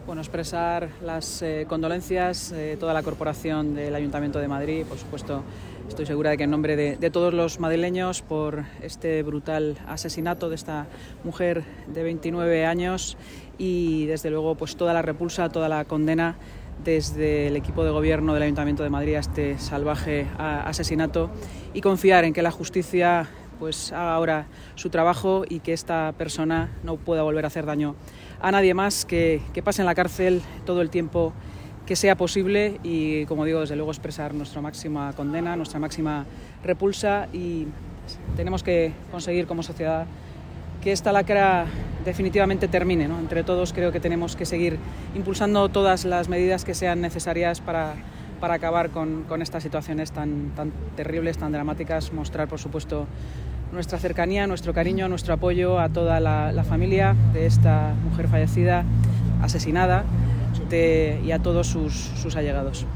Bueno, expresar las condolencias de toda la corporación del Ayuntamiento de Madrid, por supuesto. Estoy segura de que en nombre de todos los madrileños por este brutal asesinato de esta mujer de 29 años y desde luego pues toda la repulsa, toda la condena desde el equipo de gobierno del Ayuntamiento de Madrid a este salvaje asesinato y confiar en que la justicia pues haga ahora su trabajo y que esta persona no pueda volver a hacer daño a nadie más, que pase en la cárcel todo el tiempo que sea posible y, como digo, desde luego expresar nuestra máxima condena, nuestra máxima repulsa, y tenemos que conseguir como sociedad que esta lacra definitivamente termine, ¿no? Entre todos creo que tenemos que seguir impulsando todas las medidas que sean necesarias para acabar con estas situaciones tan terribles, tan dramáticas, mostrar por supuesto nuestra cercanía, nuestro cariño, nuestro apoyo a toda la familia de esta mujer fallecida, asesinada, y a todos sus allegados.